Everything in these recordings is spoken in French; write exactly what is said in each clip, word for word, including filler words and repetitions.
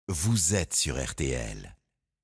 vous êtes sur R T L.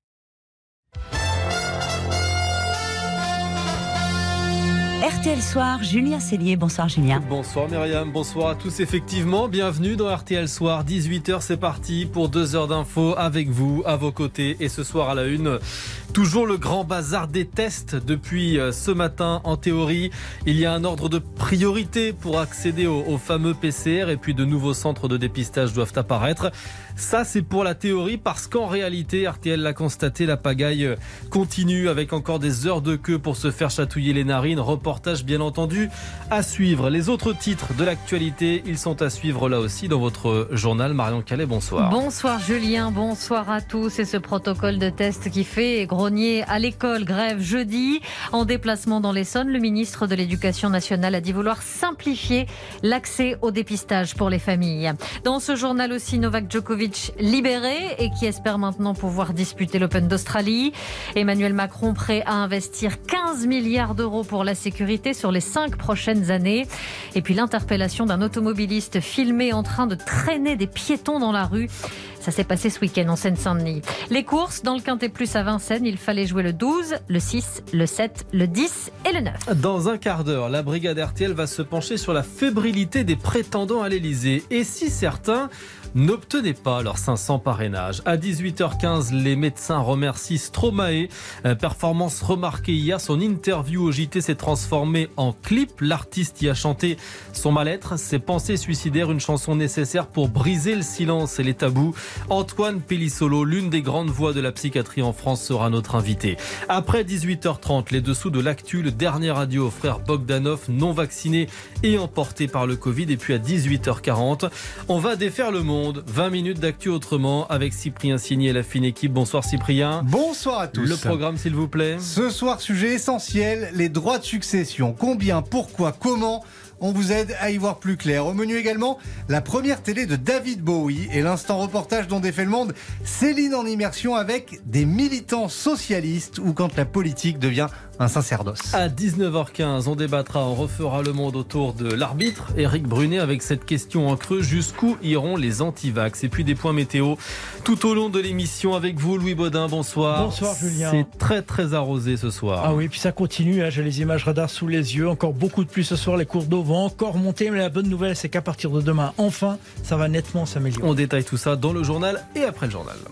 R T L Soir, Julien Cellier. Bonsoir Julien. Bonsoir Myriam, bonsoir à tous. Effectivement, bienvenue dans R T L Soir. dix-huit heures, c'est parti pour deux heures d'infos avec vous, à vos côtés. Et ce soir à la une, toujours le grand bazar des tests depuis ce matin. En théorie, il y a un ordre de priorité pour accéder au, au fameux P C R et puis de nouveaux centres de dépistage doivent apparaître. Ça, c'est pour la théorie parce qu'en réalité, R T L l'a constaté, la pagaille continue avec encore des heures de queue pour se faire chatouiller les narines. Reportage bien entendu à suivre. Les autres titres de l'actualité, ils sont à suivre là aussi dans votre journal. Marion Calais, bonsoir. Bonsoir Julien, bonsoir à tous. Et ce protocole de test qui fait grogner à l'école, grève jeudi. En déplacement dans l'Essonne, le ministre de l'Éducation nationale a dit vouloir simplifier l'accès au dépistage pour les familles. Dans ce journal aussi, Novak Djokovic libéré et qui espère maintenant pouvoir disputer l'Open d'Australie. Emmanuel Macron prêt à investir quinze milliards d'euros pour la sécurité sur les cinq prochaines années. Et puis l'interpellation d'un automobiliste filmé en train de traîner des piétons dans la rue. Ça s'est passé ce week-end en Seine-Saint-Denis. Les courses, dans le Quintet Plus à Vincennes, il fallait jouer le douze, le six, le sept, le dix et le neuf. Dans un quart d'heure, la brigade R T L va se pencher sur la fébrilité des prétendants à l'Elysée. Et si certains n'obtenaient pas leurs cinq cents parrainages. À dix-huit heures quinze, les médecins remercient Stromae. Performance remarquée hier, son interview au J T s'est transformée en clip. L'artiste y a chanté son mal-être, ses pensées suicidaires, une chanson nécessaire pour briser le silence et les tabous. Antoine Pellissolo, l'une des grandes voix de la psychiatrie en France, sera notre invité. Après dix-huit heures trente, les dessous de l'actu, le dernier radio au frère Bogdanov, non vacciné et emporté par le Covid. Et puis à dix-huit heures quarante, on va défaire le monde. vingt minutes d'actu autrement avec Cyprien Signé et la fine équipe. Bonsoir Cyprien. Bonsoir à tous. Le programme s'il vous plaît. Ce soir, sujet essentiel, les droits de succession. Combien, pourquoi, comment ? On vous aide à y voir plus clair. Au menu également, la première télé de David Bowie et l'instant reportage dont défait le monde, Céline en immersion avec des militants socialistes ou quand la politique devient un sacerdoce. À dix-neuf heures quinze, on débattra, on refera le monde autour de l'arbitre Éric Brunet avec cette question en creux, jusqu'où iront les antivax? Et puis des points météo tout au long de l'émission avec vous, Louis Baudin, bonsoir. Bonsoir Julien. C'est très très arrosé ce soir. Ah oui, puis ça continue, hein, j'ai les images radar sous les yeux, encore beaucoup de pluie ce soir, les cours d'eau vont encore monter, mais la bonne nouvelle c'est qu'à partir de demain, enfin, ça va nettement s'améliorer. On détaille tout ça dans le journal et après le journal.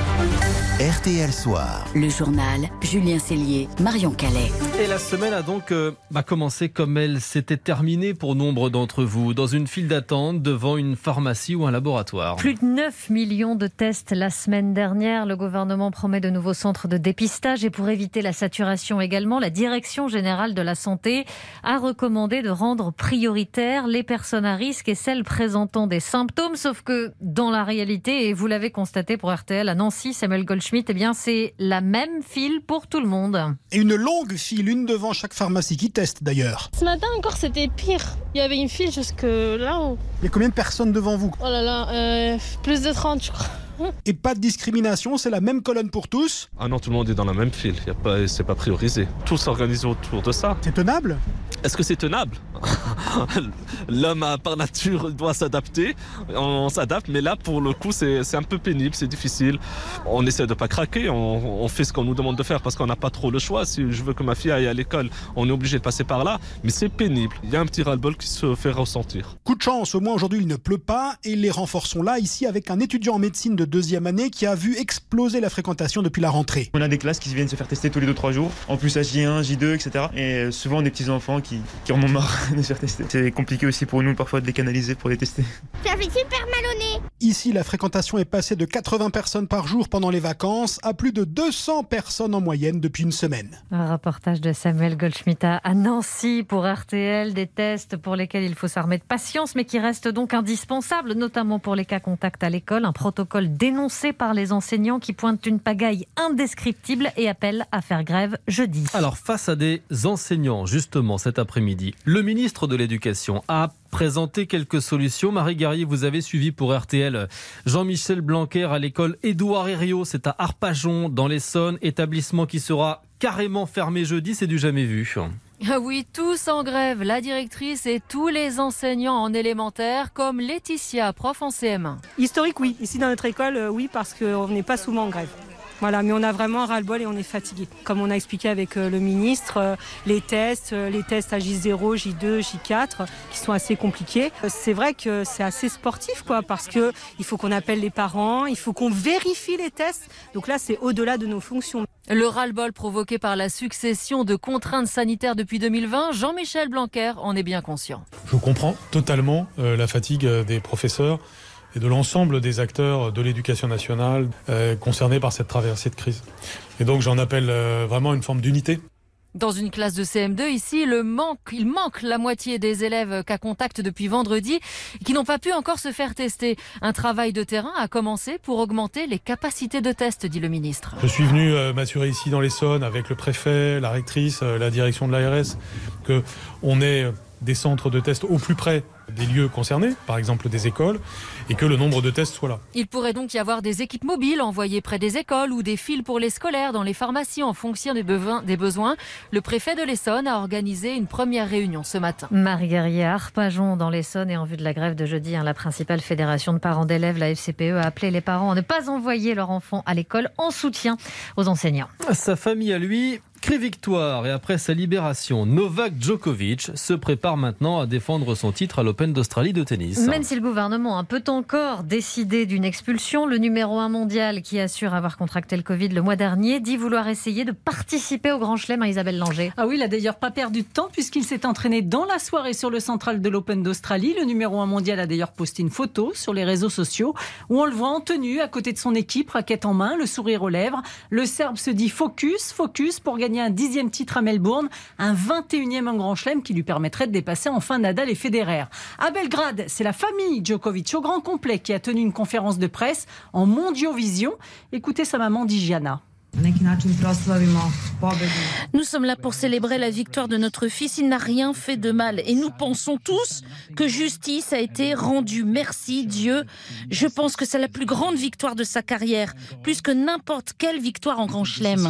R T L Soir. Le journal, Julien Cellier, Marion Calais. Et la semaine a donc euh, bah, commencé comme elle s'était terminée pour nombre d'entre vous, dans une file d'attente devant une pharmacie ou un laboratoire. Plus de neuf millions de tests la semaine dernière. Le gouvernement promet de nouveaux centres de dépistage et pour éviter la saturation également, la Direction générale de la santé a recommandé de rendre prioritaires les personnes à risque et celles présentant des symptômes. Sauf que dans la réalité, et vous l'avez constaté pour R T L à Nancy, Samuel Goldschmidt, eh bien c'est la même file pour tout le monde. Et une longue file, une devant chaque pharmacie qui teste d'ailleurs. Ce matin encore c'était pire. Il y avait une file jusque là-haut. Il y a combien de personnes devant vous? Oh là là, euh, plus de trente je crois. Et pas de discrimination, c'est la même colonne pour tous. Ah non, tout le monde est dans la même file, y a pas, c'est pas priorisé. Tout s'organise autour de ça. C'est tenable? Est-ce que c'est tenable? L'homme par nature doit s'adapter, on s'adapte, mais là pour le coup c'est, c'est un peu pénible, c'est difficile. On essaie de pas craquer, on, on fait ce qu'on nous demande de faire parce qu'on n'a pas trop le choix. Si je veux que ma fille aille à l'école, on est obligé de passer par là, mais c'est pénible. Il y a un petit ras-le-bol qui se fait ressentir. Coup de chance, au moins aujourd'hui il ne pleut pas et les renforts sont là, ici avec un étudiant en médecine de deuxième année qui a vu exploser la fréquentation depuis la rentrée. On a des classes qui viennent se faire tester tous les deux trois jours, en plus à J un, J deux, et cetera. Et souvent des petits enfants qui, qui en ont marre de se faire tester. C'est compliqué aussi pour nous parfois de les canaliser pour les tester. Ça fait super mal au nez. Ici, la fréquentation est passée de quatre-vingts personnes par jour pendant les vacances à plus de deux cents personnes en moyenne depuis une semaine. Un reportage de Samuel Goldschmidt à Nancy pour R T L, des tests pour lesquels il faut s'armer de patience, mais qui restent donc indispensables, notamment pour les cas contacts à l'école. Un protocole dénoncé par les enseignants qui pointent une pagaille indescriptible et appellent à faire grève jeudi. Alors, face à des enseignants, justement, cet après-midi, le ministre de l'Éducation a présenté quelques solutions. Marie Guerrier, vous avez suivi pour R T L Jean-Michel Blanquer à l'école Édouard Herriot, c'est à Arpajon, dans l'Essonne, établissement qui sera carrément fermé jeudi, c'est du jamais vu. Ah oui, tous en grève, la directrice et tous les enseignants en élémentaire, comme Laetitia, prof en C M un. Historique, oui. Ici dans notre école, euh, oui, parce qu'on n'est pas souvent en grève. Voilà, mais on a vraiment un ras-le-bol et on est fatigué. Comme on a expliqué avec euh, le ministre, euh, les tests, euh, les tests à J zéro, J deux, J quatre, qui sont assez compliqués. Euh, c'est vrai que c'est assez sportif, quoi, parce que il faut qu'on appelle les parents, il faut qu'on vérifie les tests. Donc là, c'est au-delà de nos fonctions. Le ras-le-bol provoqué par la succession de contraintes sanitaires depuis deux mille vingt, Jean-Michel Blanquer en est bien conscient. Je comprends totalement euh, la fatigue des professeurs et de l'ensemble des acteurs de l'éducation nationale euh, concernés par cette traversée de crise. Et donc j'en appelle euh, vraiment une forme d'unité. Dans une classe de C M deux, ici, le manque, il manque la moitié des élèves cas contact depuis vendredi qui n'ont pas pu encore se faire tester. Un travail de terrain a commencé pour augmenter les capacités de test, dit le ministre. Je suis venu euh, m'assurer ici dans l'Essonne avec le préfet, la rectrice, euh, la direction de l'A R S, qu'on ait des centres de tests au plus près des lieux concernés, par exemple des écoles, et que le nombre de tests soit là. Il pourrait donc y avoir des équipes mobiles envoyées près des écoles ou des fils pour les scolaires dans les pharmacies en fonction des besoins. Le préfet de l'Essonne a organisé une première réunion ce matin. Marie Guerrier à Arpajon dans l'Essonne, et en vue de la grève de jeudi, hein, la principale fédération de parents d'élèves, la F C P E, a appelé les parents à ne pas envoyer leurs enfants à l'école en soutien aux enseignants. Sa famille à lui crie victoire, et après sa libération, Novak Djokovic se prépare maintenant à défendre son titre à l'Open d'Australie de tennis. Même si le gouvernement peut encore décider d'une expulsion, le numéro un mondial qui assure avoir contracté le Covid le mois dernier dit vouloir essayer de participer au Grand Chelem à Isabelle Langer. Ah oui, il n'a d'ailleurs pas perdu de temps puisqu'il s'est entraîné dans la soirée sur le central de l'Open d'Australie. Le numéro un mondial a d'ailleurs posté une photo sur les réseaux sociaux où on le voit en tenue à côté de son équipe, raquette en main, le sourire aux lèvres. Le Serbe se dit focus, focus pour gagner un dixième titre à Melbourne, un vingt et unième en Grand Chelem qui lui permettrait de dépasser enfin Nadal et Federer. À Belgrade, c'est la famille Djokovic au grand complet qui a tenu une conférence de presse en Mondiovision. Écoutez sa maman Dijana. Nous sommes là pour célébrer la victoire de notre fils. Il n'a rien fait de mal et nous pensons tous que justice a été rendue. Merci Dieu. Je pense que c'est la plus grande victoire de sa carrière, plus que n'importe quelle victoire en Grand Chelem.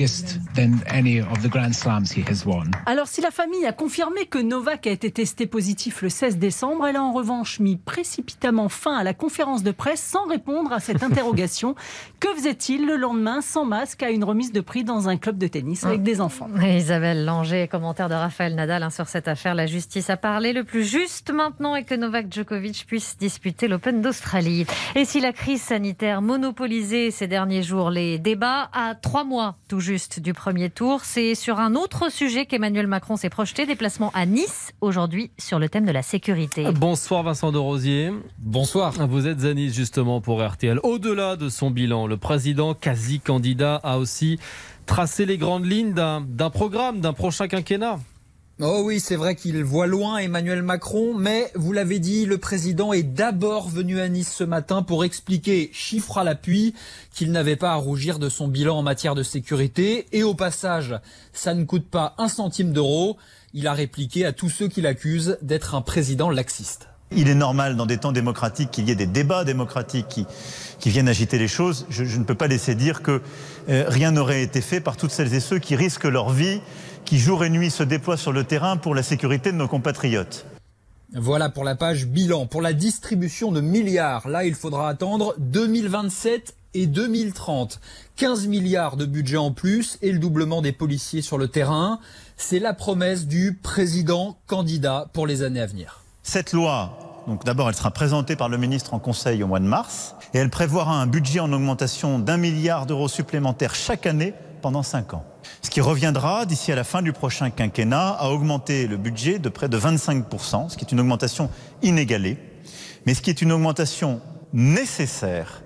Alors si la famille a confirmé que Novak a été testé positif le seize décembre, elle a en revanche mis précipitamment fin à la conférence de presse sans répondre à cette interrogation. Que faisait-il le lendemain sans masque à une remise de prix dans un club de tennis avec des enfants? Isabelle Langer, commentaire de Raphaël Nadal hein, sur cette affaire. La justice a parlé. Le plus juste maintenant est que Novak Djokovic puisse disputer l'Open d'Australie. Et si la crise sanitaire monopolisait ces derniers jours les débats, à trois mois tout juste du premier tour, c'est sur un autre sujet qu'Emmanuel Macron s'est projeté. Déplacement à Nice aujourd'hui sur le thème de la sécurité. Bonsoir Vincent de Rosier. Bonsoir. Vous êtes à Nice justement pour R T L. Au-delà de son bilan, le président quasi candidat a aussi tracé les grandes lignes d'un, d'un programme, d'un prochain quinquennat. Oh oui, c'est vrai qu'il voit loin Emmanuel Macron, mais vous l'avez dit, le président est d'abord venu à Nice ce matin pour expliquer, chiffre à l'appui, qu'il n'avait pas à rougir de son bilan en matière de sécurité. Et au passage, ça ne coûte pas un centime d'euro. Il a répliqué à tous ceux qui l'accusent d'être un président laxiste. Il est normal dans des temps démocratiques qu'il y ait des débats démocratiques qui, qui viennent agiter les choses. Je, je ne peux pas laisser dire que euh, rien n'aurait été fait par toutes celles et ceux qui risquent leur vie, qui jour et nuit se déploient sur le terrain pour la sécurité de nos compatriotes. Voilà pour la page bilan. Pour la distribution de milliards, là il faudra attendre deux mille vingt-sept et deux mille trente. quinze milliards de budget en plus et le doublement des policiers sur le terrain. C'est la promesse du président candidat pour les années à venir. Cette loi, donc d'abord elle sera présentée par le ministre en conseil au mois de mars et elle prévoira un budget en augmentation d'un milliard d'euros supplémentaires chaque année pendant cinq ans. Ce qui reviendra d'ici à la fin du prochain quinquennat à augmenter le budget de près de vingt-cinq pour cent, ce qui est une augmentation inégalée, mais ce qui est une augmentation nécessaire.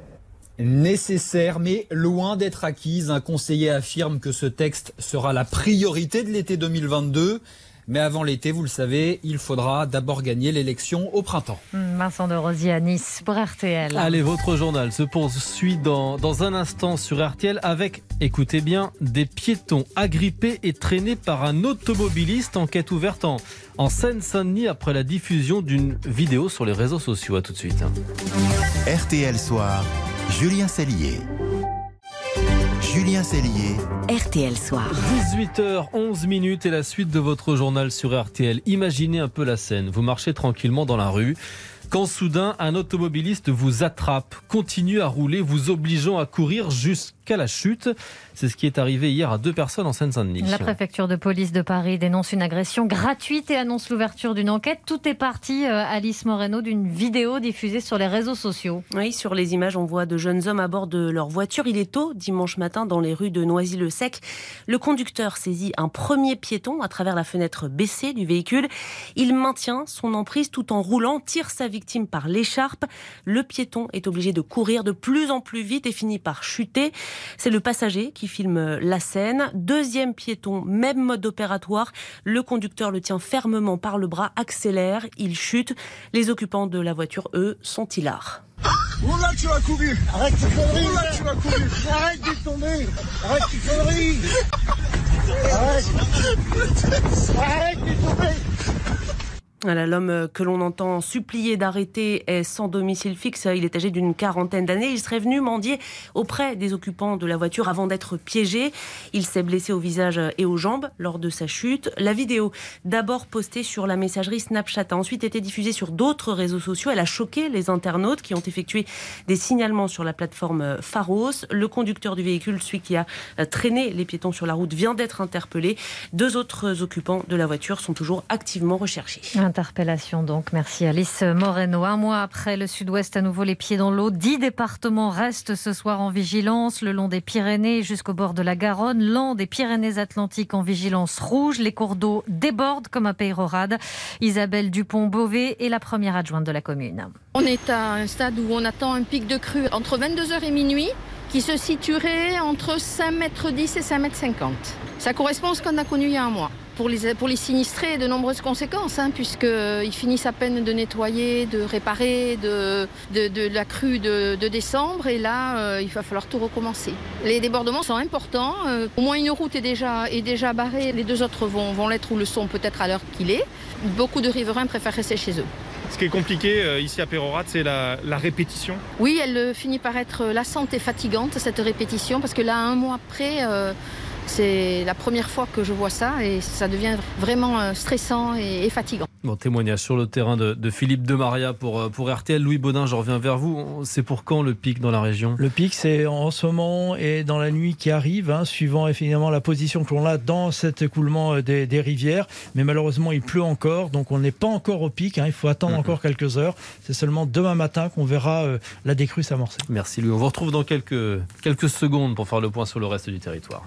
Nécessaire, mais loin d'être acquise. Un conseiller affirme que ce texte sera la priorité de l'été deux mille vingt-deux. Mais avant l'été, vous le savez, il faudra d'abord gagner l'élection au printemps. Vincent de Rosier à Nice pour R T L. Allez, votre journal se poursuit dans, dans un instant sur R T L avec, écoutez bien, des piétons agrippés et traînés par un automobiliste. Enquête ouverte en, en Seine-Saint-Denis après la diffusion d'une vidéo sur les réseaux sociaux. À tout de suite. R T L Soir, Julien Cellier. Julien Cellier, R T L Soir. dix-huit heures onze minutes et la suite de votre journal sur R T L. Imaginez un peu la scène. Vous marchez tranquillement dans la rue, quand soudain un automobiliste vous attrape, continue à rouler, vous obligeant à courir jusqu'à la chute. C'est ce qui est arrivé hier à deux personnes en Seine-Saint-Denis. La préfecture de police de Paris dénonce une agression gratuite et annonce l'ouverture d'une enquête. Tout est parti, euh, Alice Moreno, d'une vidéo diffusée sur les réseaux sociaux. Oui, sur les images, on voit de jeunes hommes à bord de leur voiture. Il est tôt, dimanche matin, dans les rues de Noisy-le-Sec. Le conducteur saisit un premier piéton à travers la fenêtre baissée du véhicule. Il maintient son emprise tout en roulant, tire sa victime par l'écharpe. Le piéton est obligé de courir de plus en plus vite et finit par chuter. C'est le passager qui filme la scène. Deuxième piéton, même mode opératoire. Le conducteur le tient fermement par le bras, accélère, il chute. Les occupants de la voiture, eux, sont hilars. Oula, tu vas courir. Arrête tes conneries. Oula, tu vas courir. Arrête de tomber. Arrête tes conneries. Arrête. Arrête de tomber. Voilà, l'homme que l'on entend supplier d'arrêter est sans domicile fixe. Il est âgé d'une quarantaine d'années. Il serait venu mendier auprès des occupants de la voiture avant d'être piégé. Il s'est blessé au visage et aux jambes lors de sa chute. La vidéo, d'abord postée sur la messagerie Snapchat, a ensuite été diffusée sur d'autres réseaux sociaux. Elle a choqué les internautes qui ont effectué des signalements sur la plateforme Pharos. Le conducteur du véhicule, celui qui a traîné les piétons sur la route, vient d'être interpellé. Deux autres occupants de la voiture sont toujours activement recherchés. Interpellation donc. Merci Alice Moreno. Un mois après, le Sud-Ouest à nouveau les pieds dans l'eau. Dix départements restent ce soir en vigilance, le long des Pyrénées jusqu'au bord de la Garonne. L'an des Pyrénées-Atlantiques en vigilance rouge. Les cours d'eau débordent comme à Peyrehorade. Isabelle Dupont-Beauvais est la première adjointe de la commune. On est à un stade où on attend un pic de crue entre vingt-deux heures et minuit qui se situerait entre cinq mètres dix et cinq mètres cinquante. Ça correspond à ce qu'on a connu il y a un mois. Pour les, pour les sinistrés, de nombreuses conséquences, hein, puisqu'ils finissent à peine de nettoyer, de réparer de, de, de la crue de, de décembre. Et là, euh, il va falloir tout recommencer. Les débordements sont importants. Euh, au moins une route est déjà, est déjà barrée. Les deux autres vont, vont l'être ou le sont peut-être à l'heure qu'il est. Beaucoup de riverains préfèrent rester chez eux. Ce qui est compliqué euh, ici à Peyrehorade, c'est la, la répétition. Oui, elle euh, finit par être lassante et fatigante, cette répétition, parce que là, un mois après... Euh, C'est la première fois que je vois ça et ça devient vraiment stressant et, et fatigant. Bon, témoignage sur le terrain de, de Philippe Demaria pour, pour R T L. Louis Baudin, je reviens vers vous. C'est pour quand le pic dans la région ? Le pic, c'est en ce moment et dans la nuit qui arrive, hein, suivant évidemment la position que l'on a dans cet écoulement des, des rivières. Mais malheureusement, il pleut encore, donc on n'est pas encore au pic. Hein, il faut attendre mmh. encore quelques heures. C'est seulement demain matin qu'on verra euh, la décrue s'amorcer. Merci Louis. On vous retrouve dans quelques, quelques secondes pour faire le point sur le reste du territoire.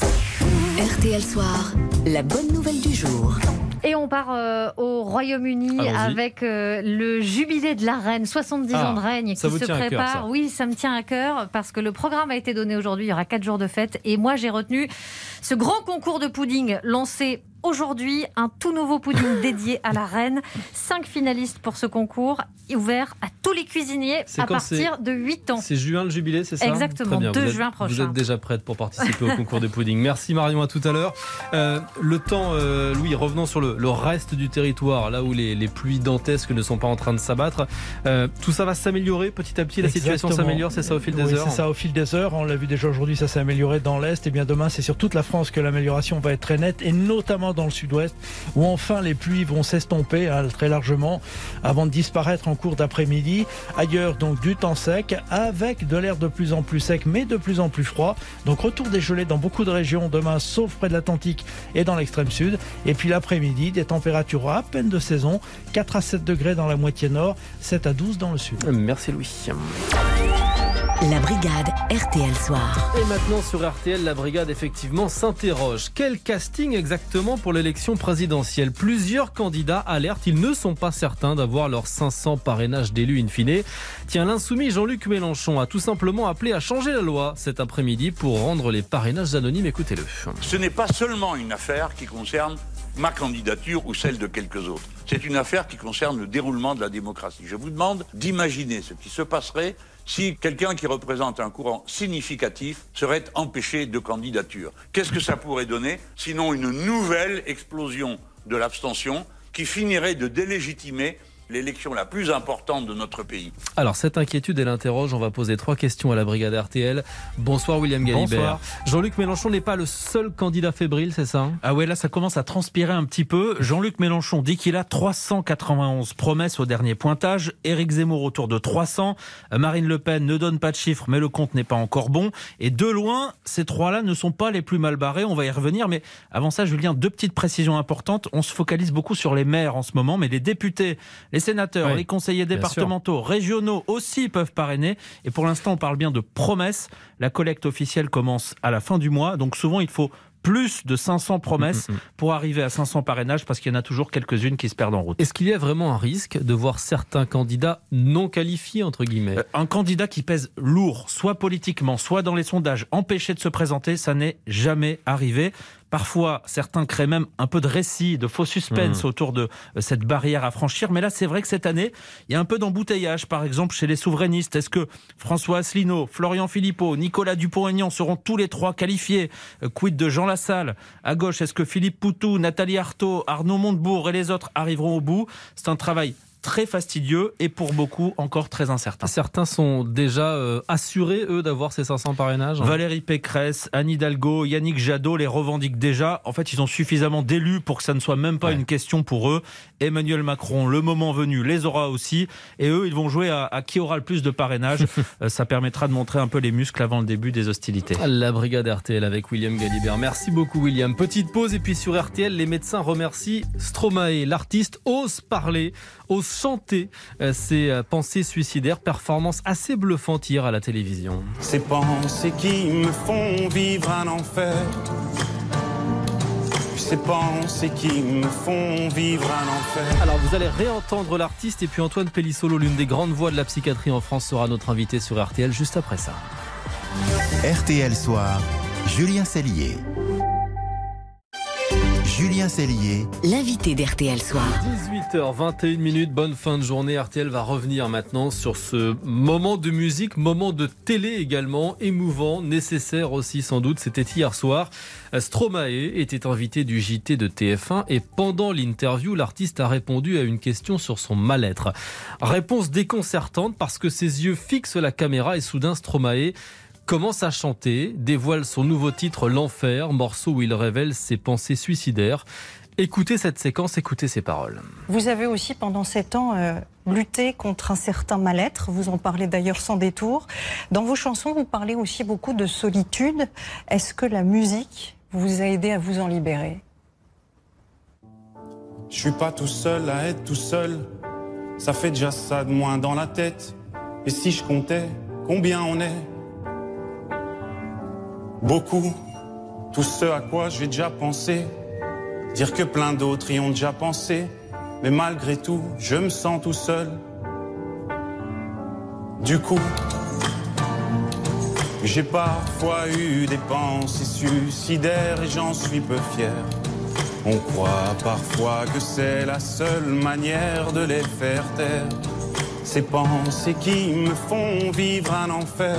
R T L Soir, la bonne nouvelle du jour. Et on part euh, au Royaume-Uni Allons-y. avec euh, le jubilé de la reine, soixante-dix ah, ans de règne qui se prépare. Cœur, oui, ça me tient à cœur parce que le programme a été donné aujourd'hui. Il y aura quatre jours de fête et moi j'ai retenu ce grand concours de pudding lancé aujourd'hui, un tout nouveau pudding dédié à la reine. Cinq finalistes pour ce concours, ouvert à tous les cuisiniers c'est à partir de huit ans. C'est juin le jubilé, c'est ça ? Exactement, deux juin prochain. Vous êtes déjà prête pour participer au concours de pudding. Merci Marion, à tout à l'heure. Euh, le temps, euh, Louis, revenons sur le, le reste du territoire, là où les, les pluies dantesques ne sont pas en train de s'abattre. Euh, tout ça va s'améliorer petit à petit, la Exactement. situation s'améliore, c'est ça au fil des oui, heures ? C'est ça au fil des heures, on l'a vu déjà aujourd'hui, ça s'est amélioré dans l'Est. Et bien demain, c'est sur toute la France que l'amélioration va être très nette, et notamment dans le Sud-Ouest, où enfin les pluies vont s'estomper hein, très largement avant de disparaître en cours d'après-midi. Ailleurs, donc, du temps sec, avec de l'air de plus en plus sec, mais de plus en plus froid. Donc, retour des gelées dans beaucoup de régions demain, sauf près de l'Atlantique et dans l'extrême sud. Et puis l'après-midi, des températures à peine de saison, quatre à sept degrés dans la moitié nord, sept à douze dans le sud. Merci Louis. La brigade R T L Soir. Et maintenant sur R T L, la brigade effectivement s'interroge. Quel casting exactement pour l'élection présidentielle ? Plusieurs candidats alertent, ils ne sont pas certains d'avoir leurs cinq cents parrainages d'élus in fine. Tiens, l'insoumis Jean-Luc Mélenchon a tout simplement appelé à changer la loi cet après-midi pour rendre les parrainages anonymes. Écoutez-le. Ce n'est pas seulement une affaire qui concerne ma candidature ou celle de quelques autres. C'est une affaire qui concerne le déroulement de la démocratie. Je vous demande d'imaginer ce qui se passerait si quelqu'un qui représente un courant significatif serait empêché de candidature. Qu'est-ce que ça pourrait donner, sinon une nouvelle explosion de l'abstention qui finirait de délégitimer l'élection la plus importante de notre pays. Alors cette inquiétude, elle interroge, on va poser trois questions à la brigade R T L. Bonsoir William Galibert. Bonsoir. Jean-Luc Mélenchon n'est pas le seul candidat fébrile, c'est ça hein? Ah ouais, là ça commence à transpirer un petit peu. Jean-Luc Mélenchon dit qu'il a trois cent quatre-vingt-onze promesses au dernier pointage. Éric Zemmour autour de trois cents. Marine Le Pen ne donne pas de chiffres, mais le compte n'est pas encore bon. Et de loin, ces trois-là ne sont pas les plus mal barrés, on va y revenir. Mais avant ça, Julien, deux petites précisions importantes. On se focalise beaucoup sur les maires en ce moment, mais les députés, les sénateurs, oui, les conseillers départementaux, régionaux aussi peuvent parrainer. Et pour l'instant, on parle bien de promesses. La collecte officielle commence à la fin du mois. Donc souvent, il faut plus de cinq cents promesses mmh, mmh. pour arriver à cinq cents parrainages, parce qu'il y en a toujours quelques-unes qui se perdent en route. Est-ce qu'il y a vraiment un risque de voir certains candidats non qualifiés, entre guillemets ? euh, Un candidat qui pèse lourd, soit politiquement, soit dans les sondages, empêché de se présenter, ça n'est jamais arrivé. Parfois, certains créent même un peu de récit, de faux suspense mmh. autour de cette barrière à franchir. Mais là, c'est vrai que cette année, il y a un peu d'embouteillage. Par exemple, chez les souverainistes, est-ce que François Asselineau, Florian Philippot, Nicolas Dupont-Aignan seront tous les trois qualifiés ? Quid de Jean Lassalle ? À gauche, est-ce que Philippe Poutou, Nathalie Arthaud, Arnaud Montebourg et les autres arriveront au bout ? C'est un travail très fastidieux et pour beaucoup encore très incertain. Certains sont déjà euh, assurés, eux, d'avoir ces cinq cents parrainages. Valérie Pécresse, Anne Hidalgo, Yannick Jadot les revendiquent déjà. En fait, ils ont suffisamment d'élus pour que ça ne soit même pas ouais. une question pour eux. Emmanuel Macron, le moment venu, les aura aussi. Et eux, ils vont jouer à, à qui aura le plus de parrainages. Ça permettra de montrer un peu les muscles avant le début des hostilités. La brigade R T L avec William Galibert. Merci beaucoup, William. Petite pause et puis sur R T L, les médecins remercient Stromae. L'artiste ose parler, ose chanter ses pensées suicidaires. Performance assez bluffante hier à la télévision. Ces pensées qui me font vivre un enfer. Ces pensées qui me font vivre un enfer. Alors vous allez réentendre l'artiste et puis Antoine Pellissolo, l'une des grandes voix de la psychiatrie en France, sera notre invité sur R T L juste après ça. R T L Soir, Julien Cellier. Julien Cellier, l'invité d'R T L Soir. dix-huit heures vingt et une minutes, bonne fin de journée. R T L va revenir maintenant sur ce moment de musique, moment de télé également, émouvant, nécessaire aussi sans doute. C'était hier soir. Stromae était invité du J T de T F un et pendant l'interview, l'artiste a répondu à une question sur son mal-être. Réponse déconcertante parce que ses yeux fixent la caméra et soudain Stromae commence à chanter, dévoile son nouveau titre L'Enfer, morceau où il révèle ses pensées suicidaires. Écoutez cette séquence, écoutez ses paroles. Vous avez aussi pendant sept ans euh, lutté contre un certain mal-être, vous en parlez d'ailleurs sans détour. Dans vos chansons, vous parlez aussi beaucoup de solitude. Est-ce que la musique vous a aidé à vous en libérer ? Je suis pas tout seul à être tout seul, ça fait déjà ça de moins dans la tête. Et si je comptais combien on est ? Beaucoup, tout ce à quoi j'ai déjà pensé, dire que plein d'autres y ont déjà pensé, mais malgré tout, je me sens tout seul. Du coup, j'ai parfois eu des pensées suicidaires et j'en suis peu fier. On croit parfois que c'est la seule manière de les faire taire. Ces pensées qui me font vivre un enfer.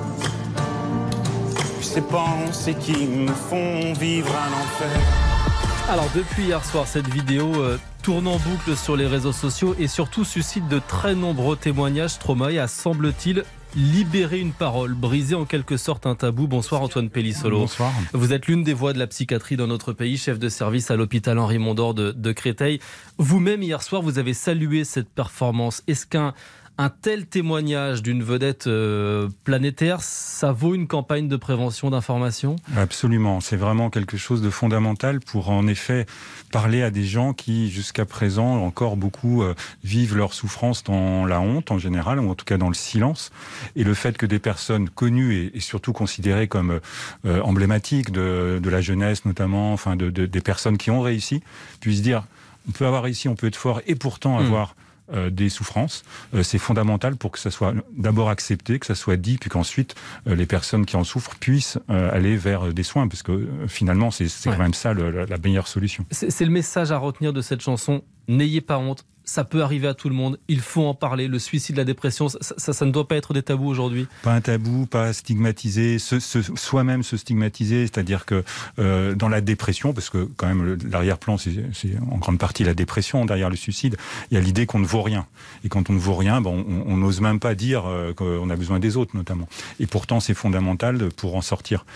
Ces pensées qui me font vivre un enfer. Alors depuis hier soir, cette vidéo euh, tourne en boucle sur les réseaux sociaux et surtout suscite de très nombreux témoignages. Stromae a, semble-t-il, libéré une parole, brisé en quelque sorte un tabou. Bonsoir Antoine Pellissolo. Bonsoir. Vous êtes l'une des voix de la psychiatrie dans notre pays, chef de service à l'hôpital Henri Mondor de, de Créteil. Vous-même hier soir, vous avez salué cette performance. Est-ce qu'un Un tel témoignage d'une vedette euh, planétaire, ça vaut une campagne de prévention, d'information ? Absolument, c'est vraiment quelque chose de fondamental pour en effet parler à des gens qui jusqu'à présent encore beaucoup euh, vivent leur souffrance dans la honte en général, ou en tout cas dans le silence. Et le fait que des personnes connues et, et surtout considérées comme euh, emblématiques de, de la jeunesse notamment, enfin de, de, des personnes qui ont réussi, puissent dire on peut avoir réussi, on peut être fort et pourtant mmh. avoir Euh, des souffrances, euh, c'est fondamental pour que ça soit d'abord accepté, que ça soit dit, puis qu'ensuite euh, les personnes qui en souffrent puissent euh, aller vers des soins, parce que euh, finalement c'est, c'est ouais. quand même ça le, la, la meilleure solution. C'est, c'est le message à retenir de cette chanson. N'ayez pas honte, ça peut arriver à tout le monde, il faut en parler. Le suicide, la dépression, ça, ça, ça ne doit pas être des tabous aujourd'hui. Pas un tabou, pas stigmatisé, se, se, soi-même se stigmatiser, c'est-à-dire que euh, dans la dépression, parce que quand même le, l'arrière-plan, c'est, c'est en grande partie la dépression derrière le suicide, il y a l'idée qu'on ne vaut rien. Et quand on ne vaut rien, ben, on n'ose même pas dire euh, qu'on a besoin des autres, notamment. Et pourtant, c'est fondamental pour en sortir.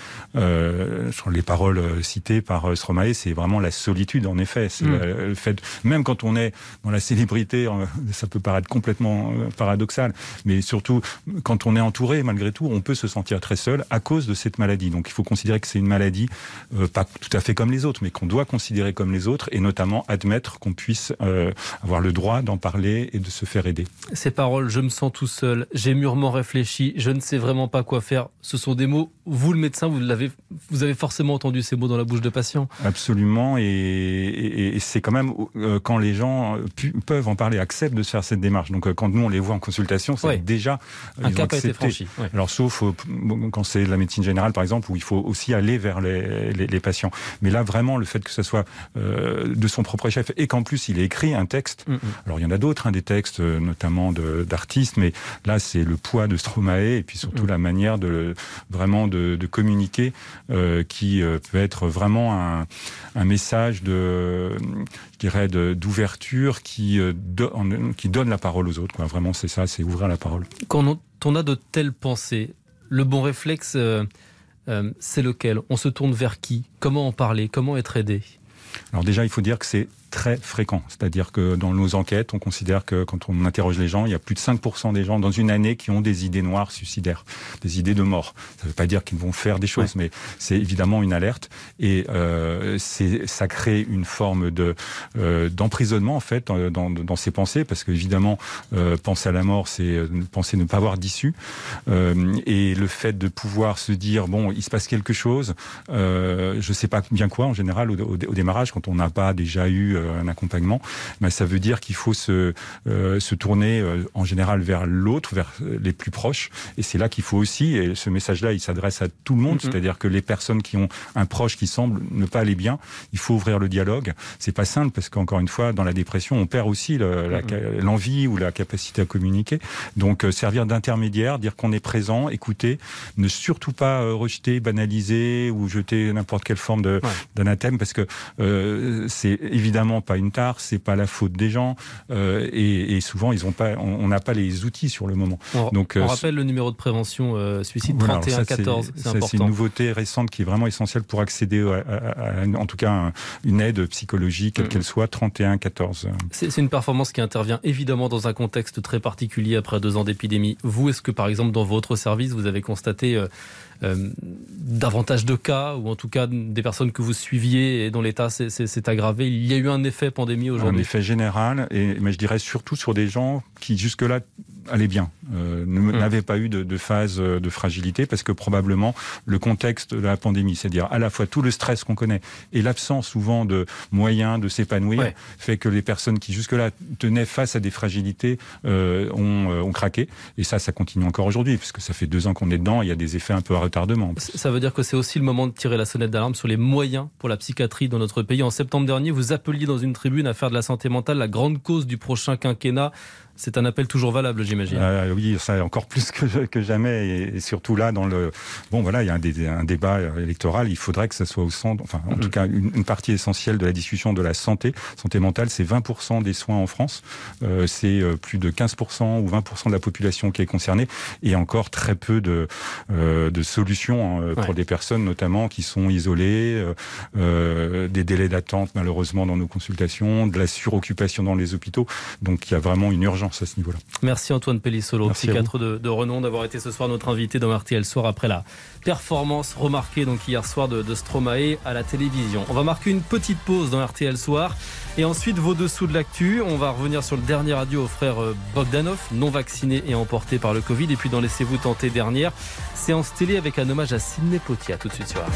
Euh, sur les paroles citées par Stromae, c'est vraiment la solitude, en effet. C'est mmh. le, le fait, même quand on est dans la célébrité, ça peut paraître complètement paradoxal, mais surtout quand on est entouré, malgré tout, on peut se sentir très seul à cause de cette maladie. Donc il faut considérer que c'est une maladie, euh, pas tout à fait comme les autres, mais qu'on doit considérer comme les autres, et notamment admettre qu'on puisse euh, avoir le droit d'en parler et de se faire aider. Ces paroles, je me sens tout seul, j'ai mûrement réfléchi, je ne sais vraiment pas quoi faire, ce sont des mots, vous le médecin, vous, l'avez, vous avez forcément entendu ces mots dans la bouche de patients. Absolument, et, et, et c'est quand même euh, quand les gens pu, peuvent en parler, acceptent de faire cette démarche. Donc euh, quand nous on les voit en consultation, c'est ouais. déjà un cap a été franchi. Ouais. Alors sauf euh, quand c'est de la médecine générale par exemple, où il faut aussi aller vers les, les, les patients. Mais là vraiment le fait que ce soit euh, de son propre chef et qu'en plus il ait écrit un texte. Mm-hmm. Alors il y en a d'autres, hein, des textes notamment de, d'artistes, mais là c'est le poids de Stromae et puis surtout mm-hmm. la manière de vraiment de, de communiquer euh, qui euh, peut être vraiment un, un message de, je dirais, de, d'ouverture qui, euh, do, qui donne la parole aux autres. Quoi. Vraiment, c'est ça, c'est ouvrir la parole. Quand on a de telles pensées, le bon réflexe, euh, euh, c'est lequel ? On se tourne vers qui ? Comment en parler ? Comment être aidé ? Alors déjà, il faut dire que c'est très fréquent. C'est-à-dire que dans nos enquêtes, on considère que quand on interroge les gens, il y a plus de cinq pour cent des gens dans une année qui ont des idées noires suicidaires, des idées de mort. Ça ne veut pas dire qu'ils vont faire des choses, ouais. mais c'est évidemment une alerte. Et euh, c'est, ça crée une forme de, euh, d'emprisonnement, en fait, dans, dans ces pensées, parce qu'évidemment, euh, penser à la mort, c'est penser ne pas avoir d'issue. Euh, et le fait de pouvoir se dire, bon, il se passe quelque chose, euh, je ne sais pas bien quoi, en général, au, au, au démarrage, quand on n'a pas déjà eu un accompagnement, ben ça veut dire qu'il faut se, euh, se tourner euh, en général vers l'autre, vers les plus proches. Et c'est là qu'il faut aussi, et ce message-là, il s'adresse à tout le monde, mm-hmm. c'est-à-dire que les personnes qui ont un proche qui semble ne pas aller bien, il faut ouvrir le dialogue. C'est pas simple parce qu'encore une fois, dans la dépression, on perd aussi le, la, mm-hmm. l'envie ou la capacité à communiquer. Donc euh, servir d'intermédiaire, dire qu'on est présent, écouter, ne surtout pas euh, rejeter, banaliser ou jeter n'importe quelle forme de, ouais. d'anathème, parce que euh, c'est évidemment pas une tare, c'est pas la faute des gens, euh, et, et souvent ils ont pas, on n'a pas les outils sur le moment. On, Donc, on euh, rappelle le numéro de prévention euh, suicide voilà, trente et un quatorze, c'est, c'est, c'est important. C'est une nouveauté récente qui est vraiment essentielle pour accéder à, à, à, à en tout cas à une aide psychologique, quelle mmh. qu'elle soit, trente et un quatorze. C'est, c'est une performance qui intervient évidemment dans un contexte très particulier après deux ans d'épidémie. Vous, est-ce que par exemple dans votre service vous avez constaté euh, Euh, davantage de cas, ou en tout cas des personnes que vous suiviez et dont l'état s'est, s'est, s'est aggravé? Il y a eu un effet pandémie aujourd'hui? Un effet général, et, mais je dirais surtout sur des gens qui jusque-là allaient bien, euh, mmh. n'avaient pas eu de, de phase de fragilité, parce que probablement le contexte de la pandémie, c'est-à-dire à la fois tout le stress qu'on connaît et l'absence souvent de moyens de s'épanouir, ouais. fait que les personnes qui jusque-là tenaient face à des fragilités euh, ont, euh, ont craqué. Et ça, ça continue encore aujourd'hui, puisque ça fait deux ans qu'on est dedans, et il y a des effets un peu retardement. Ça veut dire que c'est aussi le moment de tirer la sonnette d'alarme sur les moyens pour la psychiatrie dans notre pays. En septembre dernier, vous appeliez dans une tribune à faire de la santé mentale la grande cause du prochain quinquennat. C'est un appel toujours valable, j'imagine. Euh, oui, ça encore plus que, que jamais, et, et surtout là, dans le bon, voilà, il y a un, dé, un débat électoral. Il faudrait que ça soit au centre, enfin, en mmh. tout cas, une, une partie essentielle de la discussion de la santé, santé mentale. C'est vingt pour cent des soins en France, euh, c'est plus de quinze pour cent ou vingt pour cent de la population qui est concernée, et encore très peu de euh, de solutions hein, pour ouais. des personnes, notamment qui sont isolées, euh, euh, des délais d'attente malheureusement dans nos consultations, de la suroccupation dans les hôpitaux. Donc, il y a vraiment une urgence à ce niveau-là. Merci Antoine Pellissolo, psychiatre de, de renom, d'avoir été ce soir notre invité dans R T L Soir après la performance remarquée donc hier soir de, de Stromae à la télévision. On va marquer une petite pause dans R T L Soir et ensuite vos dessous de l'actu. On va revenir sur le dernier adieu au frère Bogdanov, non vacciné et emporté par le Covid. Et puis dans Laissez-vous tenter dernière, séance télé avec un hommage à Sidney Poitier. À tout de suite sur R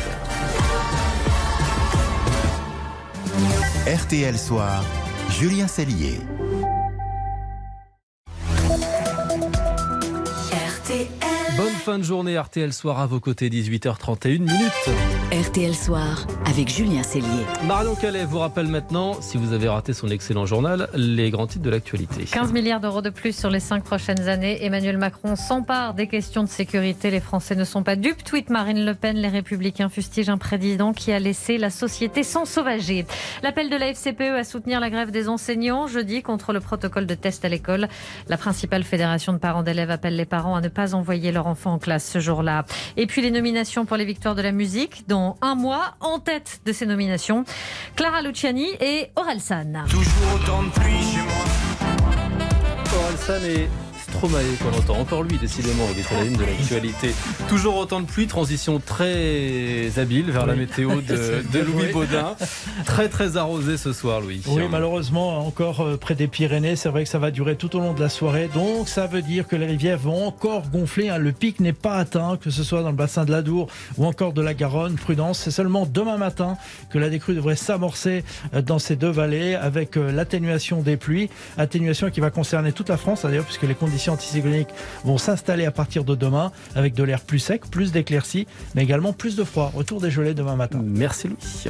T L. R T L Soir, Julien Cellier. Bonne fin de journée. R T L Soir à vos côtés, dix-huit heures trente et une minutes. R T L Soir avec Julien Cellier. Marion Calais vous rappelle maintenant, si vous avez raté son excellent journal, les grands titres de l'actualité. quinze milliards d'euros de plus sur les cinq prochaines années. Emmanuel Macron s'empare des questions de sécurité. Les Français ne sont pas dupes. Tweet Marine Le Pen. Les Républicains fustigent un président qui a laissé la société s'ensauvager. L'appel de la F C P E à soutenir la grève des enseignants jeudi contre le protocole de test à l'école. La principale fédération de parents d'élèves appelle les parents à ne pas envoyer leur enfant en classe ce jour-là. Et puis les nominations pour les victoires de la musique. Dans un mois, en tête de ces nominations, Clara Luciani et Orelsan. Toujours autant de pluie chez moi. Orelsan et Stromae qu'on entend. Encore lui, décidément, il est à la ligne de l'actualité. Toujours autant de pluie, transition très habile vers oui. la météo de, de Louis oui. Baudin. Très très arrosé ce soir, Louis. Oui, malheureusement, encore près des Pyrénées, c'est vrai que ça va durer tout au long de la soirée. Donc ça veut dire que les rivières vont encore gonfler. Hein. Le pic n'est pas atteint, que ce soit dans le bassin de l'Adour ou encore de la Garonne. Prudence, c'est seulement demain matin que la décrue devrait s'amorcer dans ces deux vallées avec l'atténuation des pluies. Atténuation qui va concerner toute la France, d'ailleurs, puisque les conditions anticycloniques vont s'installer à partir de demain avec de l'air plus sec, plus d'éclaircies, mais également plus de froid. Retour des gelées demain matin. Merci Louis.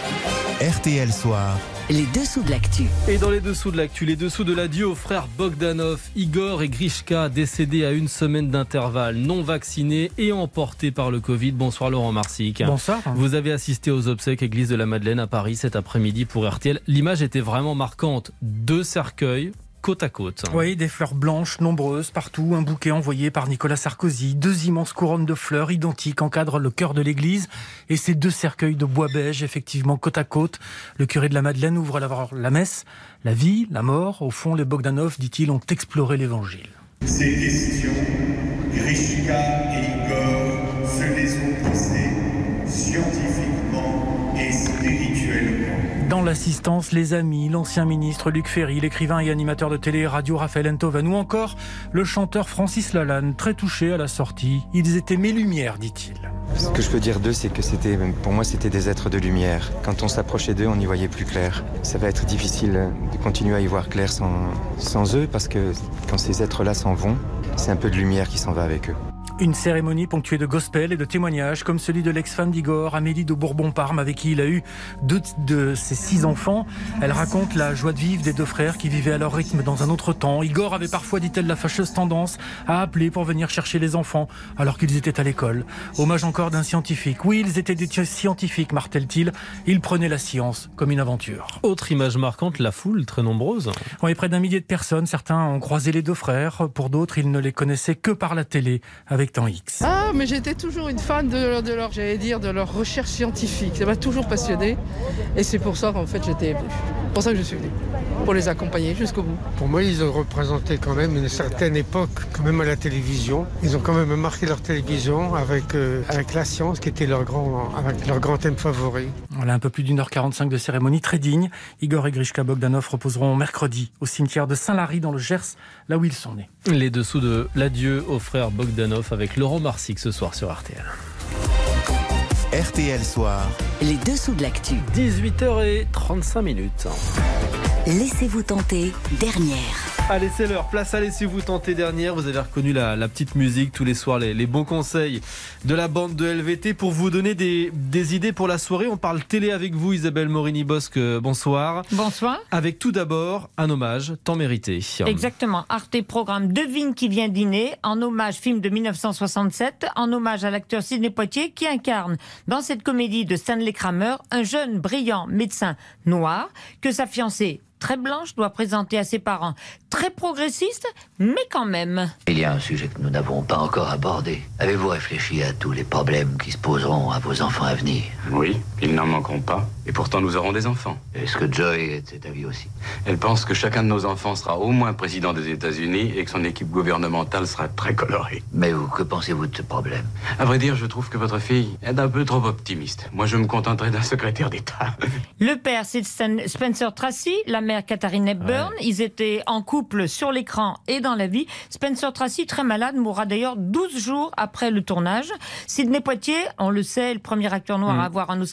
R T L Soir. Les dessous de l'actu. Et dans les dessous de l'actu, les dessous de l'adieu aux frères Bogdanov, Igor et Grishka, décédés à une semaine d'intervalle, non vaccinés et emportés par le Covid. Bonsoir Laurent Marsic. Bonsoir. Vous avez assisté aux obsèques église de la Madeleine à Paris cet après-midi pour R T L. L'image était vraiment marquante. Deux cercueils côte à côte. Oui, des fleurs blanches nombreuses partout, un bouquet envoyé par Nicolas Sarkozy, deux immenses couronnes de fleurs identiques encadrent le cœur de l'église et ces deux cercueils de bois beige, effectivement côte à côte. Le curé de la Madeleine ouvre alors la messe. La vie, la mort, au fond, les Bogdanov, dit-il, ont exploré l'évangile. Ces questions, Grishka et Igor se les ont posées scientifiquement et spirituellement. Dans l'assistance, les amis, l'ancien ministre Luc Ferry, l'écrivain et animateur de télé et radio Raphaël Enthoven ou encore le chanteur Francis Lalanne, très touché à la sortie. Ils étaient mes lumières, dit-il. Ce que je peux dire d'eux, c'est que c'était, pour moi, c'était des êtres de lumière. Quand on s'approchait d'eux, on y voyait plus clair. Ça va être difficile de continuer à y voir clair sans, sans eux, parce que quand ces êtres-là s'en vont, c'est un peu de lumière qui s'en va avec eux. Une cérémonie ponctuée de gospel et de témoignages, comme celui de l'ex-femme d'Igor, Amélie de Bourbon-Parme, avec qui il a eu deux de ses six enfants. Elle raconte la joie de vivre des deux frères qui vivaient à leur rythme dans un autre temps. Igor avait parfois, dit-elle, la fâcheuse tendance à appeler pour venir chercher les enfants, alors qu'ils étaient à l'école. Hommage encore d'un scientifique. Oui, ils étaient des scientifiques, martèle-t-il. Ils prenaient la science comme une aventure. Autre image marquante, la foule, très nombreuse. Oui, près d'un millier de personnes. Certains ont croisé les deux frères. Pour d'autres, ils ne les connaissaient que par la télé, avec Temps X. Ah, mais j'étais toujours une fan de, de leur, j'allais dire, de leur recherche scientifique. Ça m'a toujours passionné. Et c'est pour ça qu'en fait, j'étais venue. C'est pour ça que je suis venue. Pour les accompagner jusqu'au bout. Pour moi, ils ont représenté quand même une certaine époque, quand même à la télévision. Ils ont quand même marqué leur télévision avec, euh, avec la science, qui était leur grand, avec leur grand thème favori. Voilà, un peu plus d'une heure quarante-cinq de cérémonie très digne. Igor et Grishka Bogdanov reposeront mercredi au cimetière de Saint-Lary dans le Gers, là où ils sont nés. Les dessous de l'adieu aux frères Bogdanov avec Laurent Marsic ce soir sur R T L. R T L Soir. Les dessous de l'actu. dix-huit heures trente-cinq minutes. Laissez-vous tenter, dernière. Allez, c'est l'heure. Place à Laissez-vous tenter, dernière. Vous avez reconnu la, la petite musique tous les soirs, les, les bons conseils de la bande de L V T pour vous donner des, des idées pour la soirée. On parle télé avec vous, Isabelle Morini-Bosque. Bonsoir. Bonsoir. Avec tout d'abord un hommage tant mérité. Exactement. Arte programme Devine qui vient dîner, en hommage film de mille neuf cent soixante-sept, en hommage à l'acteur Sidney Poitier qui incarne dans cette comédie de Stanley Kramer un jeune brillant médecin noir que sa fiancée très blanche doit présenter à ses parents. Très progressiste, mais quand même. Il y a un sujet que nous n'avons pas encore abordé. Avez-vous réfléchi à tous les problèmes qui se poseront à vos enfants à venir? Oui, ils n'en manqueront pas. Et pourtant, nous aurons des enfants. Est-ce que Joy est de cet avis aussi? Elle pense que chacun de nos enfants sera au moins président des États-Unis et que son équipe gouvernementale sera très colorée. Mais vous, que pensez-vous de ce problème? À vrai dire, je trouve que votre fille est un peu trop optimiste. Moi, je me contenterai d'un secrétaire d'État. Le père, c'est Spencer Tracy, la mère Katharine Hepburn. Ouais. Ils étaient en couple sur l'écran et dans la vie. Spencer Tracy, très malade, mourra d'ailleurs douze jours après le tournage. Sidney Poitier, on le sait, le premier acteur noir mmh. à avoir un Oscar,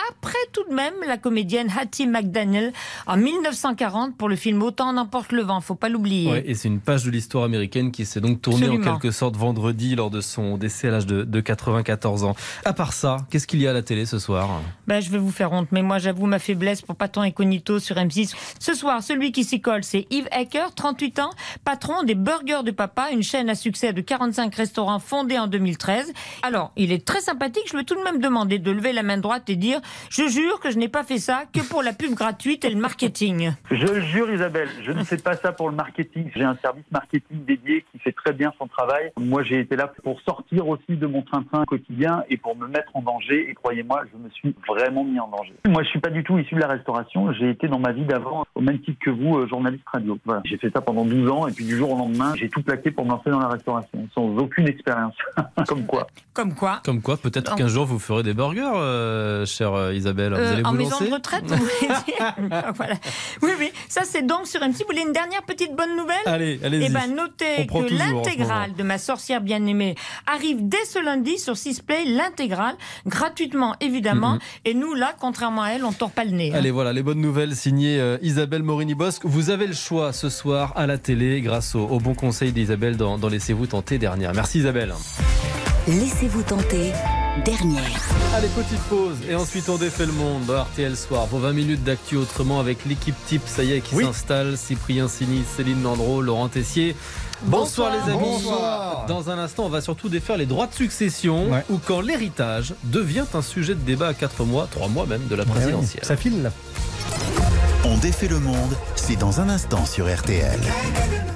après tout de même la comédienne Hattie McDaniel en mille neuf cent quarante pour le film Autant n'emporte le vent, faut pas l'oublier. Ouais, et c'est une page de l'histoire américaine qui s'est donc tournée Absolument. en quelque sorte vendredi lors de son décès à l'âge de, de quatre-vingt-quatorze ans. À part ça, qu'est-ce qu'il y a à la télé ce soir ? Ben, je vais vous faire honte, mais moi j'avoue ma faiblesse pour Patron Incognito sur M six. Ce soir, celui qui s'y colle, c'est Yves Ecker, trente-huit ans, patron des Burgers de Papa, une chaîne à succès de quarante-cinq restaurants fondée en deux mille treize. Alors, il est très sympathique, je lui ai tout de même demandé de lever la main droite et dire « Je jure que je n'ai pas fait ça que pour la pub gratuite et le marketing ». Je jure Isabelle, je ne fais pas ça pour le marketing. J'ai un service marketing dédié qui fait très bien son travail. Moi j'ai été là pour sortir aussi de mon train-train quotidien et pour me mettre en danger. Et croyez-moi, je me suis vraiment mis en danger. Moi je suis pas du tout issu de la restauration. J'ai été dans ma vie d'avant, au même titre que vous, euh, journaliste radio. Voilà. J'ai fait ça pendant douze ans et puis du jour au lendemain, j'ai tout plaqué pour me lancer dans la restauration. Sans aucune expérience. Comme quoi. Comme quoi. Comme quoi, peut-être qu'un jour vous ferez des burgers, euh, chère euh, Isabelle. Vous Euh, allez en vous maison lancer de retraite, vous voulez dire Voilà. Oui, oui, ça c'est donc sur M six. Vous voulez une dernière petite bonne nouvelle ? Allez, allez-y. Eh bien, notez On prend que toujours en ce l'intégrale moment. de Ma sorcière bien-aimée arrive dès ce lundi sur Sisplay, l'intégrale, gratuitement évidemment. Mhm. Et nous, là, contrairement à elle, on tord pas le nez. hein. Allez, voilà, les bonnes nouvelles signées euh, Isabelle Morini-Bosque. Vous avez le choix ce soir à la télé grâce au, au bon conseil d'Isabelle dans, dans Laissez-vous tenter dernière. Merci Isabelle. Laissez-vous tenter, dernière. Allez, petite pause et ensuite on défait le monde dans R T L Soir pour vingt minutes d'actu autrement avec l'équipe type, ça y est, qui Oui. s'installe. Cyprien Sini, Céline Landreau, Laurent Tessier. Bonsoir, Bonsoir. les amis. Bonsoir. Dans un instant, on va surtout défaire les droits de succession Ouais. ou quand l'héritage devient un sujet de débat à quatre mois, trois mois même de la présidentielle. Ça file là. On défait le monde, c'est dans un instant sur R T L.